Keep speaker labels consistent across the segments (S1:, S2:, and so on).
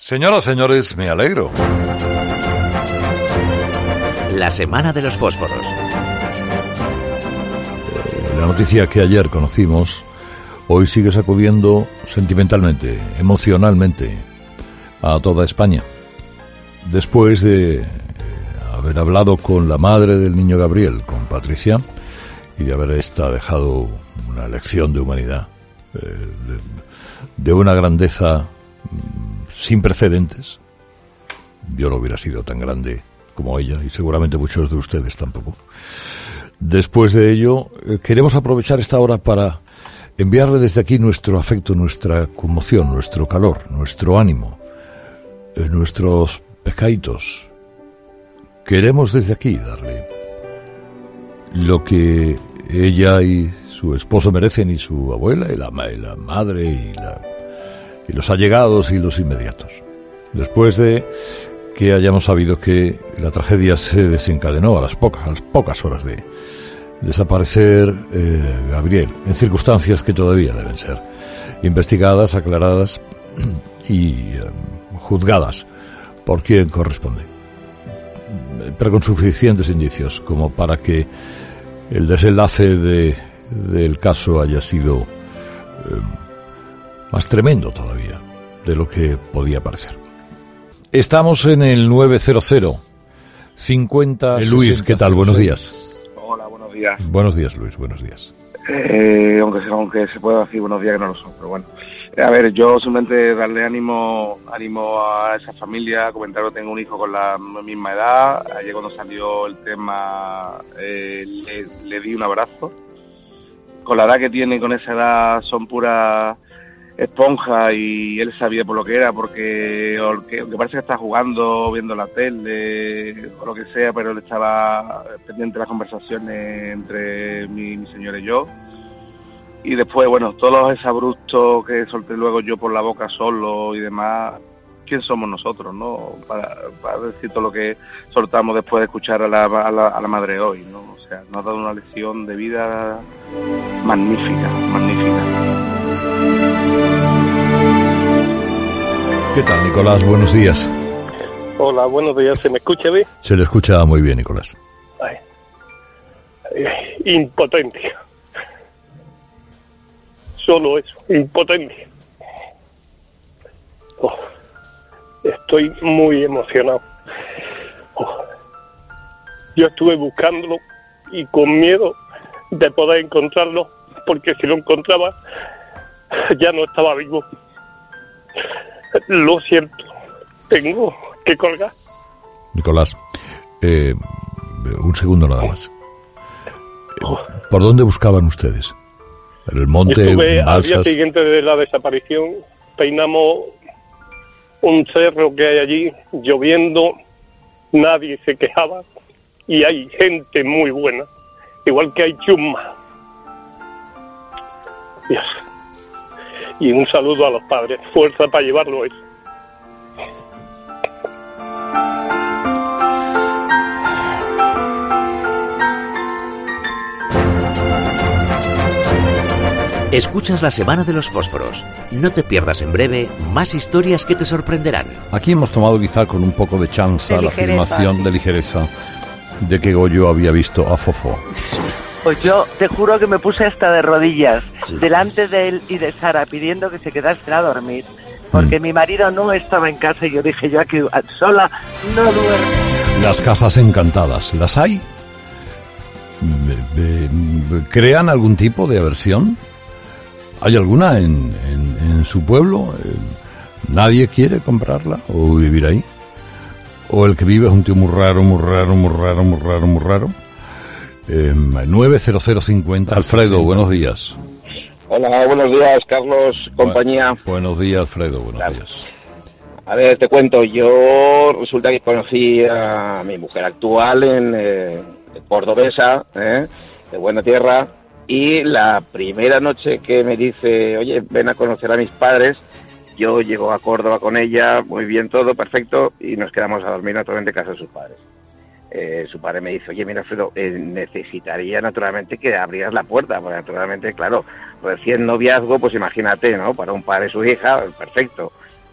S1: Señoras, señores, me alegro.
S2: La semana de los fósforos.
S3: La noticia que ayer conocimos hoy sigue sacudiendo sentimentalmente, emocionalmente a toda España. Después de haber hablado con la madre del niño Gabriel, con Patricia, y de haber dejado una lección de humanidad, de una grandeza sin precedentes. Yo no hubiera sido tan grande como ella, y seguramente muchos de ustedes tampoco. Después de ello, queremos aprovechar esta hora para enviarle desde aquí nuestro afecto, nuestra conmoción, nuestro calor, nuestro ánimo, nuestros pescaditos. Queremos desde aquí darle lo que ella y su esposo merecen, y su abuela, y la madre, y los allegados y los inmediatos. Después de que hayamos sabido que la tragedia se desencadenó a las pocas horas de desaparecer Gabriel, en circunstancias que todavía deben ser investigadas, aclaradas y juzgadas por quien corresponde, pero con suficientes indicios como para que el desenlace del caso haya sido más tremendo todavía de lo que podía parecer. Estamos en el 900 50. Luis, ¿qué tal? Buenos días.
S4: Hola, buenos días.
S3: Buenos días, Luis, buenos días.
S4: Aunque se pueda decir buenos días, que no lo son, pero bueno. A ver, yo simplemente darle ánimo a esa familia, comentar que tengo un hijo con la misma edad. Ayer cuando salió el tema le di un abrazo. Con la edad que tiene, con esa edad, son puras esponjas, y él sabía por lo que era, porque aunque parece que está jugando, viendo la tele o lo que sea, pero él estaba pendiente de las conversaciones entre mi señora y yo. Y después, bueno, todos los exabruptos que solté luego yo por la boca solo y demás, ¿quién somos nosotros, no? Para decir todo lo que soltamos después de escuchar a la madre hoy, ¿no? O sea, nos ha dado una lección de vida magnífica, magnífica.
S3: ¿Qué tal, Nicolás? Buenos días.
S5: Hola, buenos días. ¿Se me escucha bien?
S3: Se le escucha muy bien, Nicolás.
S5: Ay. Impotencia. Solo eso, impotencia. Estoy muy emocionado. Yo estuve buscándolo y con miedo de poder encontrarlo, porque si lo encontraba ya no estaba vivo. Lo siento, tengo que colgar.
S3: Nicolás, un segundo nada más. ¿Por dónde buscaban ustedes? ¿En el monte?
S5: Estuve
S3: en
S5: al día
S3: balsas?
S5: siguiente de la desaparición, peinamos un cerro que hay allí, lloviendo, nadie se quejaba, y hay gente muy buena, igual que hay chusma. Dios. Y un saludo a los padres, fuerza para llevarlo eso.
S2: Escuchas la semana de los fósforos. No te pierdas en breve más historias que te sorprenderán.
S3: Aquí hemos tomado quizá con un poco de chanza la afirmación de ligereza de que Goyo había visto a Fofó.
S6: Pues yo te juro que me puse hasta de rodillas delante de él y de Sara pidiendo que se quedasen a dormir, porque mi marido no estaba en casa y yo dije, yo aquí sola no duermo.
S3: Las casas encantadas, ¿las hay? ¿Crean algún tipo de aversión? ¿Hay alguna en su pueblo? ¿Nadie quiere comprarla o vivir ahí? ¿O el que vive es un tío muy raro, muy raro, muy raro, muy raro, muy raro? 90050. Alfredo, buenos días.
S4: Hola, buenos días, Carlos, compañía.
S3: Buenos días, Alfredo, buenos días.
S4: A ver, te cuento, yo resulta que conocí a mi mujer actual en cordobesa, de buena tierra, y la primera noche que me dice, oye, ven a conocer a mis padres, yo llego a Córdoba con ella, muy bien todo, perfecto, y nos quedamos a dormir naturalmente en casa de sus padres. Su padre me dice, oye, mira, Alfredo, necesitaría naturalmente que abrieras la puerta, porque naturalmente, claro, recién noviazgo, pues imagínate, ¿no? Para un padre y su hija, perfecto.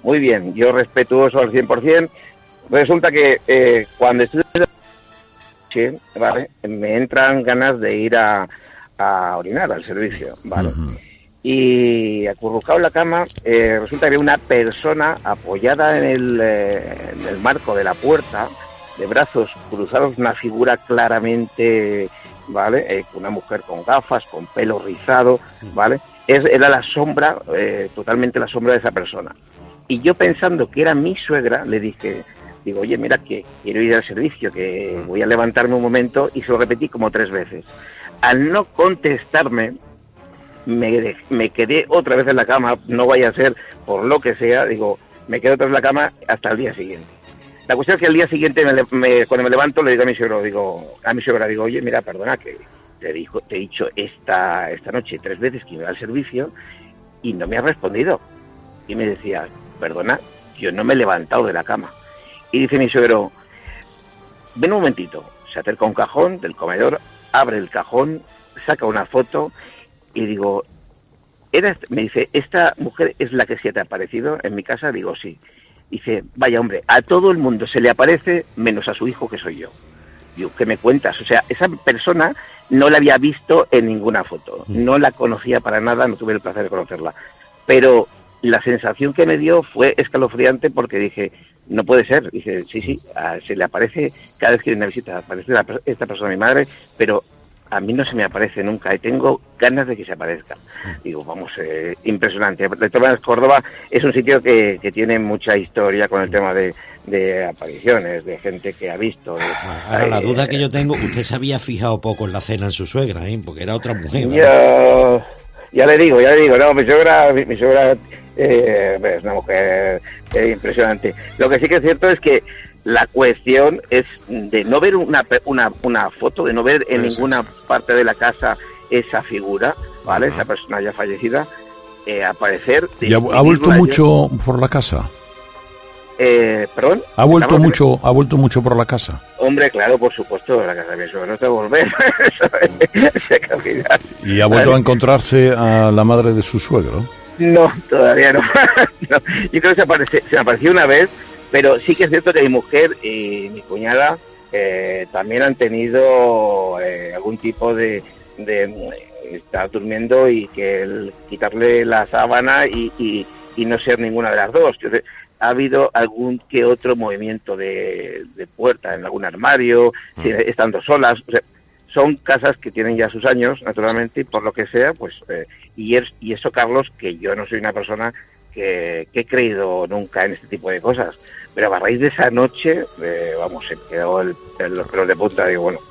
S4: muy bien, yo respetuoso al 100%. Resulta que cuando estoy ¿vale? Me entran ganas de ir a orinar al servicio, ¿vale? Y acurrucado en la cama, resulta que había una persona apoyada en el marco de la puerta, de brazos cruzados, una figura claramente, ¿vale? Una mujer con gafas, con pelo rizado, ¿vale? Era la sombra, totalmente la sombra de esa persona. Y yo, pensando que era mi suegra, le dije, digo, oye, mira, que quiero ir al servicio, que voy a levantarme un momento, y se lo repetí como 3 veces. Al no contestarme, me quedé otra vez en la cama, no vaya a ser por lo que sea, digo, me quedo otra vez en la cama hasta el día siguiente. La cuestión es que al día siguiente, cuando me levanto, le digo a mi suegro, digo, oye, mira, perdona, que te he dicho esta noche 3 veces que iba al servicio y no me has respondido. Y me decía, perdona, yo no me he levantado de la cama. Y dice mi suegro, ven un momentito, se acerca a un cajón del comedor, abre el cajón, saca una foto y digo, me dice, ¿esta mujer es la que se te ha aparecido en mi casa? Digo, sí. Dice, vaya hombre, a todo el mundo se le aparece menos a su hijo, que soy yo. Digo, ¿qué me cuentas? O sea, esa persona no la había visto en ninguna foto, no la conocía para nada, no tuve el placer de conocerla. Pero la sensación que me dio fue escalofriante, porque dije, no puede ser. Dice, sí, se le aparece cada vez que viene una visita, aparece esta persona, mi madre, pero a mí no se me aparece nunca y tengo ganas de que se aparezca. Digo, vamos, impresionante. De todas maneras, Córdoba es un sitio que tiene mucha historia con el tema de apariciones, de gente que ha visto.
S7: Ahora, la duda que yo tengo, usted se había fijado poco en la cena en su suegra, porque era otra mujer, ¿verdad?
S4: Ya le digo, no, mi suegra es una mujer impresionante. Lo que sí que es cierto es que la cuestión es de no ver una foto, de no ver en ninguna parte de la casa esa figura, ¿vale? Esa persona ya fallecida, aparecer.
S3: ¿Y ha vuelto mucho por la casa?
S4: ¿Perdón?
S3: ¿Ha vuelto mucho por la casa?
S4: Hombre, claro, por supuesto, la casa de mi suegro está de volver.
S3: ¿Y ha vuelto a encontrarse a la madre de su suegro?
S4: No, todavía no. No. Yo creo que se me apareció una vez, pero sí que es cierto que mi mujer y mi cuñada también han tenido algún tipo de estar durmiendo y que quitarle la sábana y no ser ninguna de las dos. Entonces, ha habido algún que otro movimiento de puerta en algún armario, estando solas. O sea, son casas que tienen ya sus años, naturalmente, y por lo que sea, pues y eso, Carlos, que yo no soy una persona que he creído nunca en este tipo de cosas, pero a raíz de esa noche, vamos, se quedó los pelos de punta, digo, bueno.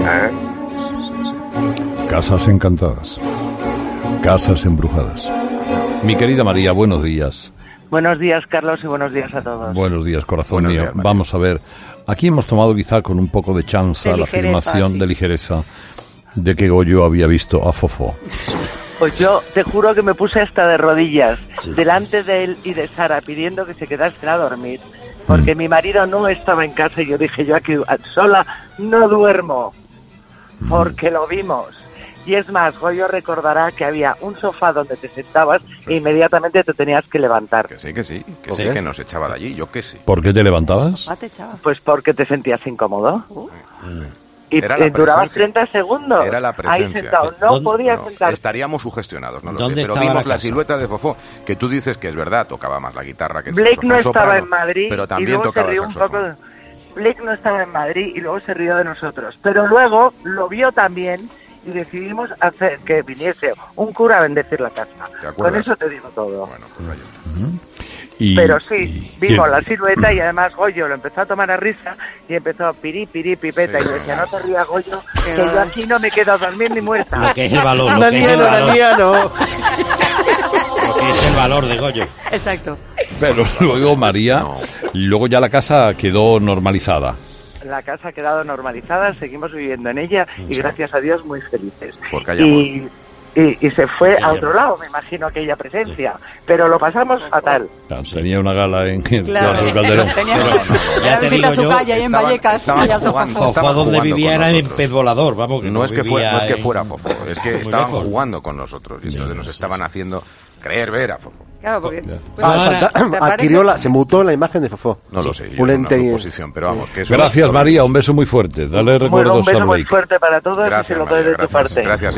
S3: Casas encantadas, casas embrujadas. Mi querida María, buenos días.
S6: Buenos días, Carlos, y buenos días a todos.
S3: Buenos días, corazón
S8: Buenos
S3: mío.
S8: días,
S3: vamos a ver, aquí hemos tomado quizá con un poco de chanza la afirmación de ligereza de que Goyo había visto a Fofó.
S6: Pues yo te juro que me puse hasta de rodillas delante de él y de Sara pidiendo que se quedasen a dormir, porque mi marido no estaba en casa y yo dije, yo aquí sola no duermo, porque lo vimos. Y es más, Goyo recordará que había un sofá donde te sentabas e inmediatamente te tenías que levantar.
S8: Que sí, que nos echaba de allí, yo qué sé.
S3: ¿Por qué te levantabas?
S6: Pues porque te sentías incómodo. Y
S8: Era la
S6: durabas
S8: presencia.
S6: 30 segundos.
S8: Era la presencia.
S6: Ahí sentado, no podías sentar.
S8: Estaríamos sugestionados, no lo
S7: ¿Dónde
S8: sé, pero
S7: estaba
S8: vimos
S7: la
S8: la
S7: casa?
S8: silueta de Fofó, que tú dices que es verdad, tocaba más la guitarra que el
S6: Blake no
S8: saxofón
S6: estaba
S8: soprano,
S6: en Madrid
S8: pero
S6: y
S8: también
S6: luego se
S8: tocaba el
S6: rió un poco.
S8: saxofón.
S6: Blake no estaba en Madrid y luego se rió de nosotros. Pero luego lo vio también y decidimos hacer que viniese un cura a bendecir la casa.
S8: ¿Te acuerdas?
S6: Con eso te digo todo.
S8: Bueno, pues ahí está.
S6: Pero sí, vimos la silueta y además Goyo lo empezó a tomar a risa y empezó a pirí, pipeta.
S8: Sí,
S6: y yo decía, no te rías, Goyo, que yo aquí no me quedo a dormir ni muerta.
S7: Lo que es el valor, lo que es el valor. Lo que es el valor de Goyo.
S9: Exacto.
S3: Pero luego, María, luego ya la casa quedó normalizada.
S6: La casa ha quedado normalizada, seguimos viviendo en ella y gracias a Dios muy felices.
S8: Porque hay
S6: Y se fue a otro lado, me imagino, aquella presencia. Pero lo pasamos fatal.
S3: Tenía una gala en el
S9: Claro.
S3: Teatro Calderón.
S7: Ya te digo
S9: su
S7: yo,
S9: calle ahí en Vallecas.
S8: estaban
S9: y ya
S8: jugando.
S9: Fofó.
S7: Fofó donde
S8: jugando
S7: vivía
S8: con
S7: era en
S8: nosotros.
S7: pez volador, vamos, que
S8: No es que
S7: vivía
S8: fuera Fofó, es que
S7: muy
S8: estaban
S7: lejos.
S8: jugando con nosotros y entonces nos estaban haciendo creer ver a Fofó.
S9: Claro, porque...
S10: se mutó la imagen de Fofó.
S8: No lo sé, yo
S10: un
S8: es
S10: ente...
S8: una suposición, pero vamos. Que eso
S3: Gracias, María, un beso muy fuerte. Dale recuerdos
S6: un beso
S3: a
S6: muy
S3: Blake.
S6: fuerte para todos.
S8: Gracias,
S6: y se lo doy de tu parte.
S8: Gracias, sí.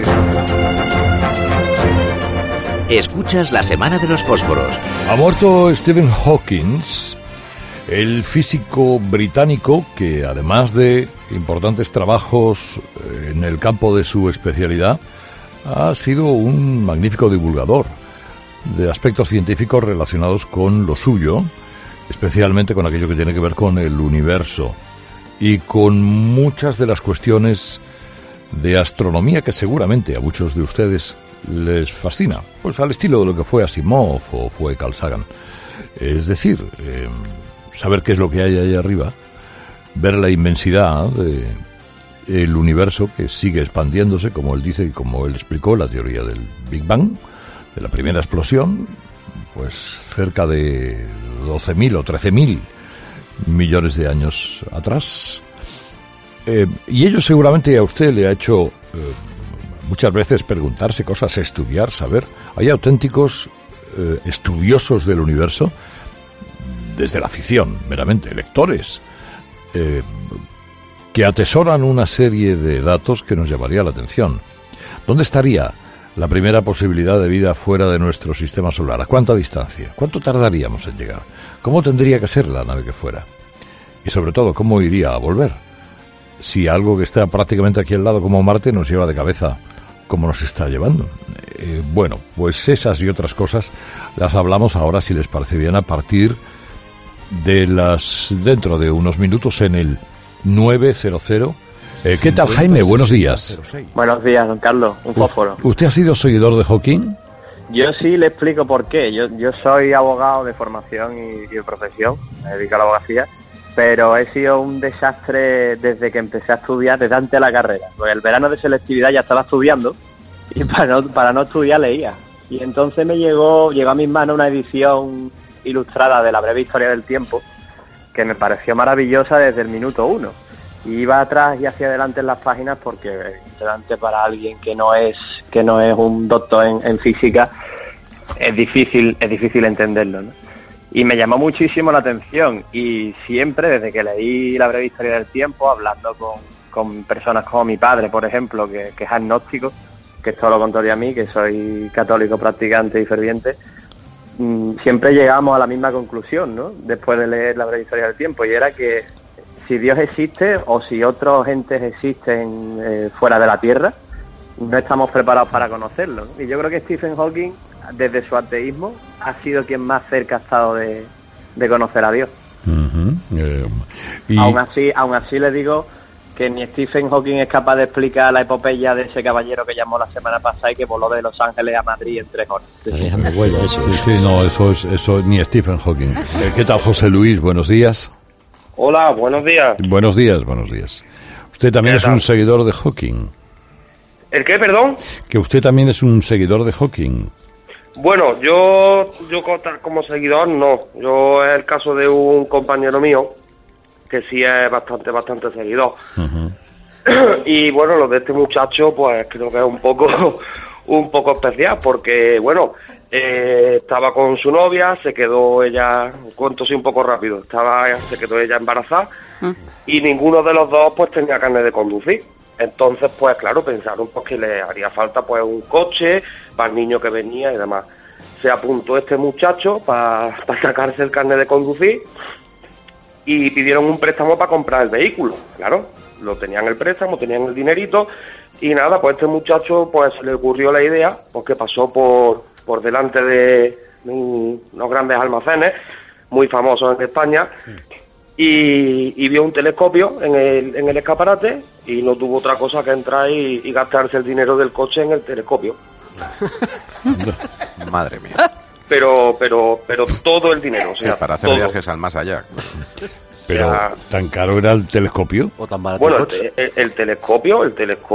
S2: Escuchas La Semana de los Fósforos.
S3: Ha muerto Stephen Hawking, el físico británico que, además de importantes trabajos en el campo de su especialidad, ha sido un magnífico divulgador de aspectos científicos relacionados con lo suyo, especialmente con aquello que tiene que ver con el universo y con muchas de las cuestiones de astronomía que seguramente a muchos de ustedes les fascina, pues al estilo de lo que fue Asimov o fue Carl Sagan. Es decir, saber qué es lo que hay ahí arriba, ver la inmensidad del universo que sigue expandiéndose, como él dice y como él explicó, la teoría del Big Bang, de la primera explosión, pues cerca de 12.000 o 13.000 millones de años atrás. Y ello seguramente a usted le ha hecho muchas veces preguntarse cosas, estudiar, saber. Hay auténticos estudiosos del universo, desde la ficción, meramente, lectores, que atesoran una serie de datos que nos llamaría la atención. ¿Dónde estaría la primera posibilidad de vida fuera de nuestro sistema solar? ¿A cuánta distancia? ¿Cuánto tardaríamos en llegar? ¿Cómo tendría que ser la nave que fuera? Y sobre todo, ¿cómo iría a volver? Si algo que está prácticamente aquí al lado como Marte nos lleva de cabeza como nos está llevando. Bueno, pues esas y otras cosas las hablamos ahora, si les parece bien, a partir de dentro de unos minutos en el 900. ¿Qué tal, Jaime? Buenos días.
S11: Buenos días, don Carlos. Un fósforo.
S3: ¿Usted ha sido seguidor de Hawking?
S11: Yo sí le explico por qué. Yo soy abogado de formación y de profesión, me dedico a la abogacía, pero he sido un desastre desde que empecé a estudiar, desde antes de la carrera. Pues el verano de selectividad ya estaba estudiando y para no estudiar leía. Y entonces me llegó a mis manos una edición ilustrada de la breve historia del tiempo que me pareció maravillosa desde el minuto 1. Iba atrás y hacia adelante en las páginas porque evidentemente para alguien que no es un doctor en física es difícil entenderlo, ¿no? Y me llamó muchísimo la atención y siempre desde que leí la breve historia del tiempo, hablando con personas como mi padre, por ejemplo, que es agnóstico, que es todo lo contrario a mí, que soy católico practicante y ferviente, siempre llegamos a la misma conclusión, ¿no? Después de leer la breve historia del tiempo, y era que si Dios existe o si otros entes existen fuera de la Tierra, no estamos preparados para conocerlo, ¿no? Y yo creo que Stephen Hawking, desde su ateísmo, ha sido quien más cerca ha estado de conocer a Dios.
S3: Y...
S11: Aún así le digo que ni Stephen Hawking es capaz de explicar la epopeya de ese caballero que llamó la semana pasada y que voló de Los Ángeles a Madrid en 3 horas.
S3: Eso ni Stephen Hawking. ¿Qué tal, José Luis? Buenos días.
S12: Hola, buenos días.
S3: Buenos días. Usted también es un seguidor de Hawking.
S12: ¿El qué, perdón?
S3: Que usted también es un seguidor de Hawking.
S12: Bueno, yo como seguidor no. Yo es el caso de un compañero mío que sí es bastante seguidor. Y bueno, lo de este muchacho pues creo que es un poco especial porque bueno, estaba con su novia, se quedó ella, cuento así un poco rápido, se quedó ella embarazada y ninguno de los dos pues tenía carnet de conducir. Entonces pues claro, pensaron pues que le haría falta pues un coche para el niño que venía y demás. Se apuntó este muchacho para sacarse el carnet de conducir y pidieron un préstamo para comprar el vehículo. Claro, lo tenían el préstamo, tenían el dinerito y nada, pues este muchacho pues se le ocurrió la idea, pues que pasó por delante de unos grandes almacenes muy famosos en España y vio un telescopio en el escaparate y no tuvo otra cosa que entrar y gastarse el dinero del coche en el telescopio.
S8: Madre mía.
S12: Pero todo el dinero, o sea,
S8: sí, para hacer
S12: todo.
S8: Viajes al más allá.
S3: Pero, ¿tan caro era el telescopio?
S10: ¿O tan barato?
S12: Bueno, el telescopio,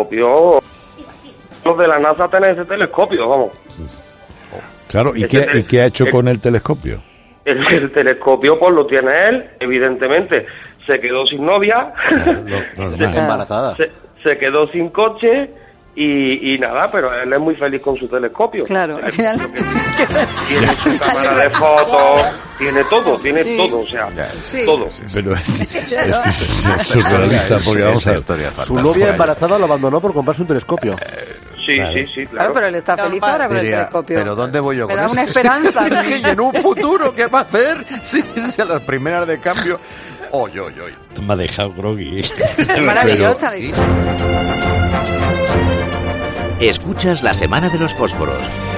S12: los de la NASA tienen ese telescopio, vamos.
S3: Claro, ¿y qué ha hecho con el telescopio?
S12: El telescopio pues lo tiene él, evidentemente. Se quedó sin novia,
S10: embarazada.
S12: Se quedó sin coche Y nada, pero él es muy feliz con su telescopio.
S9: Claro, al final...
S12: Tiene su cámara de fotos, tiene todo, o sea, todo.
S3: Pero es surrealista, porque vamos a ver.
S10: Su novia embarazada lo abandonó por comprarse un telescopio.
S12: Sí, claro.
S9: Pero él está feliz ahora con el telescopio.
S8: ¿Pero dónde voy yo
S9: Me
S8: con
S9: da
S8: eso?
S9: una esperanza.
S8: Y en un futuro, ¿qué va a hacer? Si a las primeras de cambio... Oy.
S7: Me ha dejado groggy.
S9: Es maravillosa.
S2: Escuchas la Semana de los Fósforos.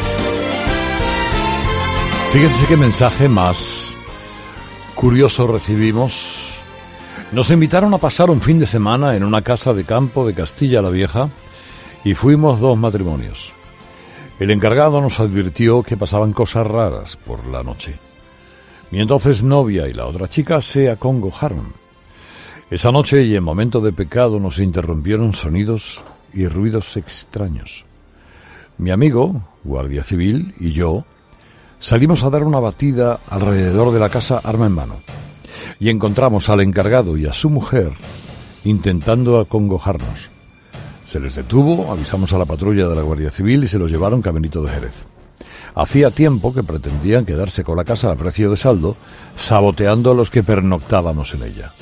S3: Fíjense qué mensaje más curioso recibimos. Nos invitaron a pasar un fin de semana en una casa de campo de Castilla la Vieja y fuimos 2 matrimonios. El encargado nos advirtió que pasaban cosas raras por la noche. Mi entonces novia y la otra chica se acongojaron. Esa noche y en momento de pecado nos interrumpieron sonidos y ruidos extraños. Mi amigo, guardia civil, y yo salimos a dar una batida alrededor de la casa arma en mano y encontramos al encargado y a su mujer intentando acongojarnos. Se les detuvo, avisamos a la patrulla de la Guardia Civil y se los llevaron caminito de Jerez. Hacía tiempo que pretendían quedarse con la casa a precio de saldo, saboteando a los que pernoctábamos en ella.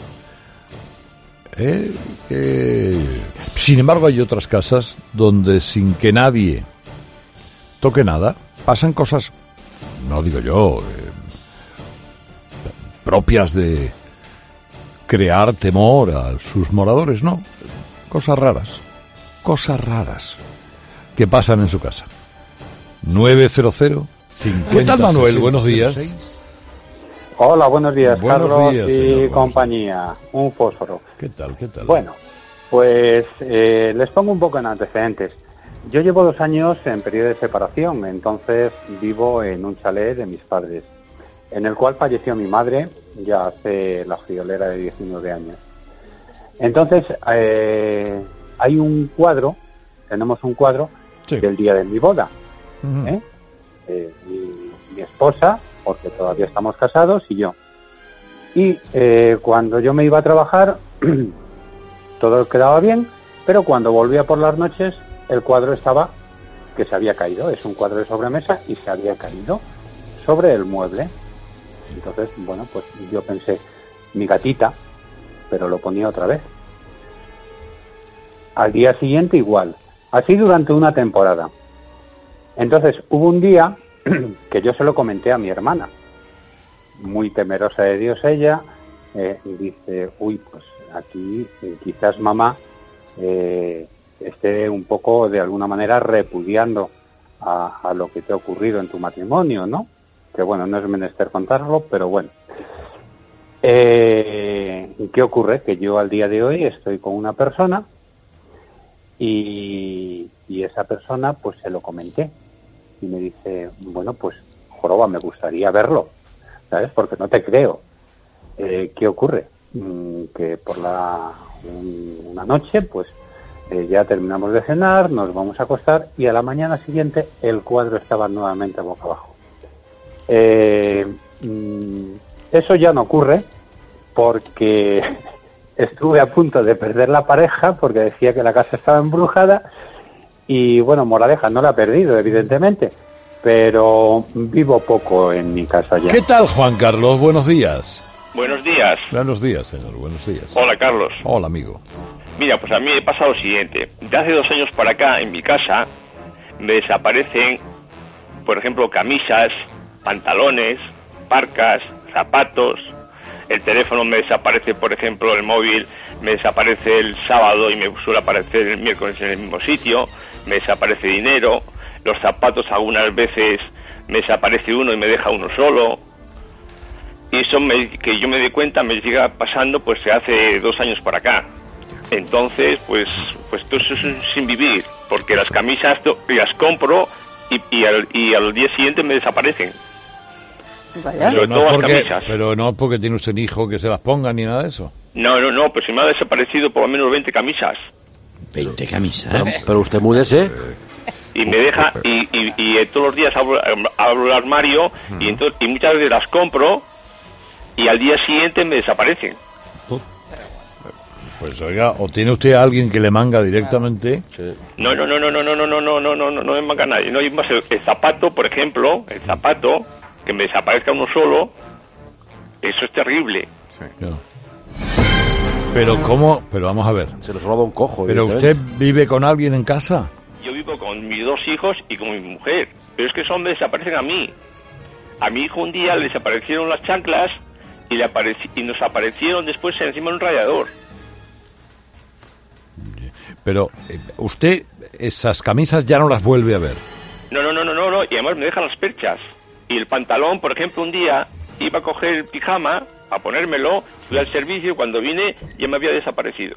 S3: Sin embargo, hay otras casas donde sin que nadie toque nada, pasan cosas, no digo yo, propias de crear temor a sus moradores, no. Cosas raras que pasan en su casa. 900 50. ¿Qué tal, Manuel? 60, buenos días. 06.
S13: Hola, buenos días,
S3: buenos
S13: Carlos
S3: días,
S13: y
S3: señor,
S13: compañía. Un fósforo.
S3: ¿Qué tal?
S13: Bueno, pues les pongo un poco en antecedentes. Yo llevo 2 años en periodo de separación, entonces vivo en un chalet de mis padres, en el cual falleció mi madre ya hace la friolera de 19 años. Entonces, hay un cuadro, tenemos un cuadro del día de mi boda. Mi esposa, porque todavía estamos casados, y yo. Y cuando yo me iba a trabajar, todo quedaba bien, pero cuando volvía por las noches, el cuadro estaba que se había caído. Es un cuadro de sobremesa y se había caído sobre el mueble. Entonces, bueno, pues yo pensé, mi gatita, pero lo ponía otra vez. Al día siguiente igual. Así durante una temporada. Entonces, hubo un día que yo se lo comenté a mi hermana, muy temerosa de Dios ella, dice, uy, pues aquí quizás mamá esté un poco de alguna manera repudiando a lo que te ha ocurrido en tu matrimonio, ¿no? Que bueno, no es menester contarlo, pero bueno. ¿Qué ocurre? Que yo al día de hoy estoy con una persona y esa persona pues se lo comenté y me dice, bueno, pues joroba, me gustaría verlo, ¿sabes? Porque no te creo. ¿Qué ocurre? Que por una noche pues ya terminamos de cenar, nos vamos a acostar y a la mañana siguiente el cuadro estaba nuevamente boca abajo. Eso ya no ocurre porque estuve a punto de perder la pareja porque decía que la casa estaba embrujada y bueno, moraleja, no la he perdido evidentemente, pero vivo poco en mi casa ya.
S3: ¿Qué tal, Juan Carlos? Buenos días.
S14: Buenos días.
S3: Buenos días, señor, buenos días.
S14: Hola, Carlos.
S3: Hola, amigo.
S14: Mira, pues a mí me pasa lo siguiente. De hace 2 años para acá, en mi casa, me desaparecen, por ejemplo, camisas, pantalones, parcas, zapatos. El teléfono me desaparece, por ejemplo, el móvil me desaparece el sábado y me suele aparecer el miércoles en el mismo sitio. Me desaparece dinero. Los zapatos algunas veces me desaparece uno y me deja uno solo. Y eso que yo me doy cuenta me llega pasando pues hace 2 años para acá. Entonces, pues todo eso es sin vivir, porque las camisas las compro y al día siguiente me desaparecen.
S9: Vaya.
S14: Sobre todo las camisas.
S3: Pero no porque tiene usted un hijo que se las ponga ni nada de eso.
S14: No, pues se me ha desaparecido por lo menos 20 camisas.
S7: 20 camisas.
S10: Pero usted múdese.
S14: Y me deja, y todos los días abro el armario y muchas veces las compro y al día siguiente me desaparecen.
S3: Pues oiga, o tiene usted a alguien que le manga directamente.
S10: Sí.
S14: No me manga nadie. No, y más el zapato, por ejemplo, el zapato, que me desaparezca uno solo, eso es terrible.
S8: Sí.
S3: Pero ¿cómo? Pero vamos a ver.
S10: Se los roba un cojo.
S3: ¿Pero usted vive con alguien en casa?
S14: Yo vivo con mis 2 hijos y con mi mujer, pero es que esos me desaparecen a mí. A mi hijo un día le desaparecieron las chanclas y nos aparecieron después encima de un radiador.
S3: Pero usted esas camisas ya no las vuelve a ver.
S14: No, y además me dejan las perchas. Y el pantalón, por ejemplo, un día iba a coger el pijama, a ponérmelo, fui al servicio, cuando vine ya me había desaparecido.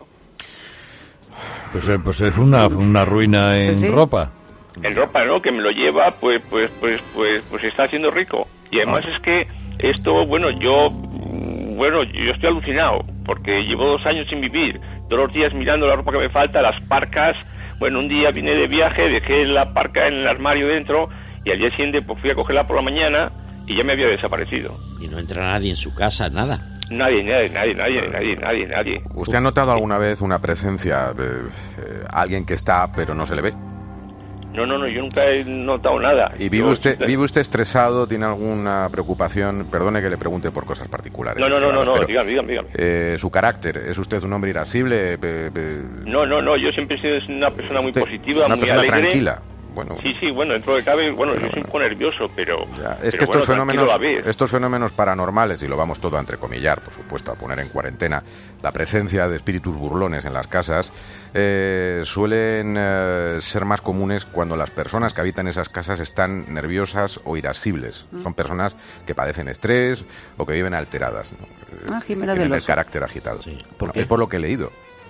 S3: Pues es una ruina en
S9: ¿Sí?
S3: ropa.
S14: En ropa, ¿no? Que me lo lleva, pues está haciendo rico. Y además es que esto, yo estoy alucinado, porque llevo 2 años sin vivir, todos los días mirando la ropa que me falta, las parcas. Bueno, un día vine de viaje, dejé la parca en el armario dentro, y al día siguiente pues fui a cogerla por la mañana, y ya me había desaparecido.
S7: Y no entra nadie en su casa, nada.
S14: Nadie.
S8: ¿Usted ha notado alguna vez una presencia de alguien que está pero no se le ve?
S14: No, yo nunca he notado nada.
S8: ¿Y vive usted estresado? ¿Tiene alguna preocupación? Perdone que le pregunte por cosas particulares.
S14: No, dígame.
S8: ¿Su carácter? ¿Es usted un hombre irascible?
S14: No, yo siempre he sido una persona muy positiva, muy
S8: persona
S14: alegre.
S8: Tranquila. Bueno,
S14: sí, dentro de cabe, yo soy un poco nervioso, pero...
S8: Es que estos fenómenos paranormales, y lo vamos todo a entrecomillar, por supuesto, a poner en cuarentena, la presencia de espíritus burlones en las casas, suelen ser más comunes cuando las personas que habitan esas casas están nerviosas o irascibles. Son personas que padecen estrés o que viven alteradas, ¿no?
S9: Jimena
S8: Tienen
S9: del
S8: el
S9: Oso.
S8: carácter agitado.
S7: Sí.
S8: Es por lo que he leído.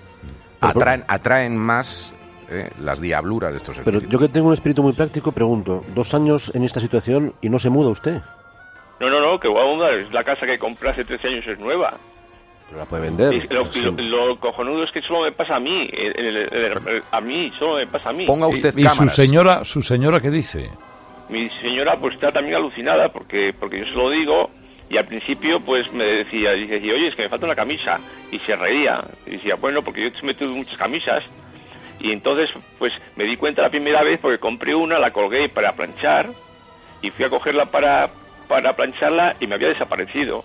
S8: Atraen más las diabluras de estos espíritus.
S10: Pero yo que tengo un espíritu muy práctico, pregunto, 2 años en esta situación y no se muda usted.
S14: No, que voy a mudar. Es la casa que compré hace 13 años, es nueva.
S10: Pero la puede vender.
S14: Lo cojonudo es que solo me pasa a mí. A mí, solo me pasa a mí.
S8: Ponga usted
S3: ¿Y
S8: cámaras.
S3: su señora qué dice?
S14: Mi señora pues está también alucinada porque yo se lo digo, y al principio pues me decía, oye, es que me falta una camisa, y se reía, y decía, bueno, porque yo me tuve muchas camisas. Y entonces, pues, me di cuenta la primera vez porque compré una, la colgué para planchar, y fui a cogerla para plancharla y me había desaparecido.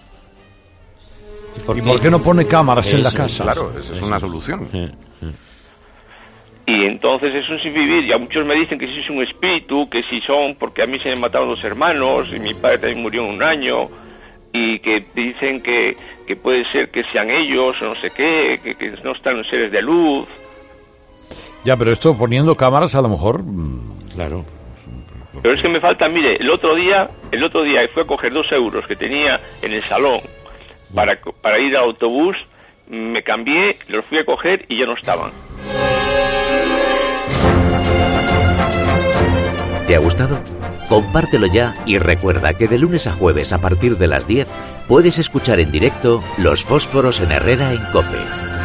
S3: ¿Y por qué no pone cámaras en la casa?
S8: Claro, esa es una solución.
S14: Y entonces es un sin vivir, y a muchos me dicen que si es un espíritu, que si son, porque a mí se me mataron 2 hermanos, y mi padre también murió en un año, y que dicen que puede ser que sean ellos, o no sé qué, que no están los seres de luz.
S3: Ya, pero esto poniendo cámaras a lo mejor...
S7: Claro.
S14: Pero es que me falta, mire, el otro día fui a coger 2 euros que tenía en el salón para ir al autobús, me cambié, los fui a coger y ya no estaban.
S2: ¿Te ha gustado? Compártelo ya y recuerda que de lunes a jueves a partir de las 10 puedes escuchar en directo Los Fósforos en Herrera en COPE.